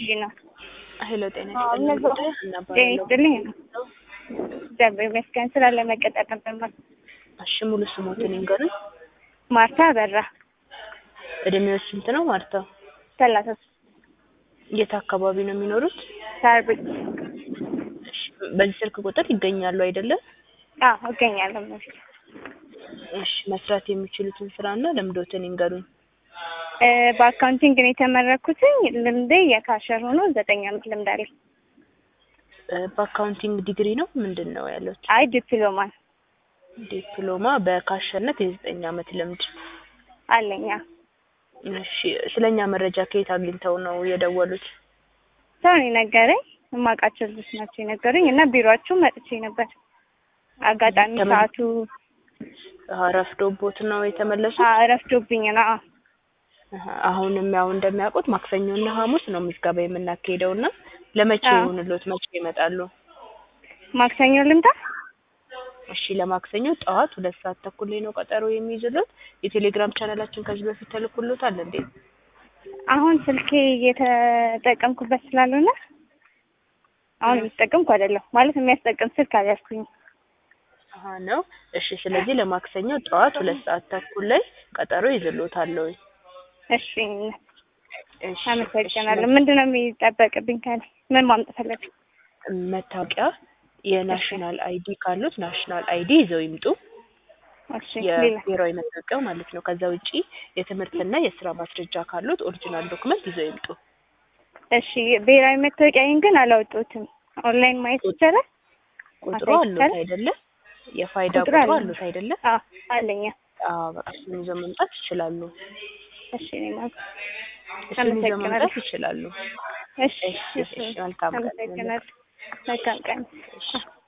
ነው። ሄሎ ጤና እነዚህ ይስጥልኝ ነው ደብረ መስቀል ስራ ለመቀጠር ነበር ማለት። እሺ ሙሉ ስሞትን ይንገሩኝ። ማርታ በራ። እድሜው ስንት ነው ማርታ? 30። የት አካባቢ ነው የሚኖሩት? ሳርቤት። እሺ በዚህ ስልክ ቁጥር ይገኛሉ አይደለ? እገኛለሁ ነው። እሺ መስራት የሚችሉትን ስራና ልምዶትን ይንገሩኝ። በአካውንቲንግ ነው የተመረኩት። ልምዴ የካሸር ሆኖ 9 አመት ልምድ አለኝ። በአካውንቲንግ ዲግሪ ነው ምንድነው ያሉት? አይ ዲፕሎማ በካሸርነት የ9 አመት ልምድ አለኝ። እሺ ስለኛ መረጃ ከየት አግኝተው ነው የደወሉት? ሰው ነገረኝ። የማውቃቸው ልጆች ናቸው የነገሩኝ እና ቢሮአችሁ መጥቼ ነበር። አጋጣሚ ሰዓቱ ረፍዶቦት ነው የተመለሱት? ረፍዶብኝ ነው። አሁንም ያው እንደሚያውቁት ማክሰኞና ሐሙስ ነው ምዝገባ የምናካሄደውና ለመቼ ይሁንልዎት? መቼ ይመጣሉ? ማክሰኞ ልምጣ? እሺ ለማክሰኞ ጠዋት 2 ሰዓት ተኩል ላይ ነው ቀጠሮ የሚይዙልዎት። የቴሌግራም ቻናላችን ከዚህ በፊት ተልኮልዎታል እንዴ? አሁን ስልኬ እየተጠቀምኩበት ስላልሆነ አሁን እየተጠቀምኩ አይደለም ማለት የሚያስጠቅም ስልክ አልያዝኩኝ። ነው። እሺ ስለዚህ ለማክሰኞ ጠዋት 2 ሰዓት ተኩል ላይ ቀጠሮ ይዘልዎታል። እሺ አመሰግናለሁ። ምንድነው የሚጠበቅብኝ ካለ ምን ማምጣት አለብኝ? መታወቂያ፣ የናሽናል አይዲ ካሉት ናሽናል አይዲ ይዘው ይምጡ። እሺ የብሔራዊ መታወቂያ ማለት ነው። ከዛ ውጪ የትምህርትና የስራ ማስረጃ ካሉት ኦሪጂናል ዶክመንት ይዘው ይምጡ። እሺ ብሔራዊ መታወቂያዬን ግን አላወጣሁትም። ኦንላይን ማየት ይቻላል? ቁጥሩ አሉት አይደለ? የፋይዳ ቁጥሩ አሉት አይደለ? አለኝ። በቃ እሱን ይዘው መምጣት ይችላሉ። እሺ ነው ማለት እሱን ይዘው መምጣት ይችላሉ። እሺ መልካም ቀን። መልካም ቀን።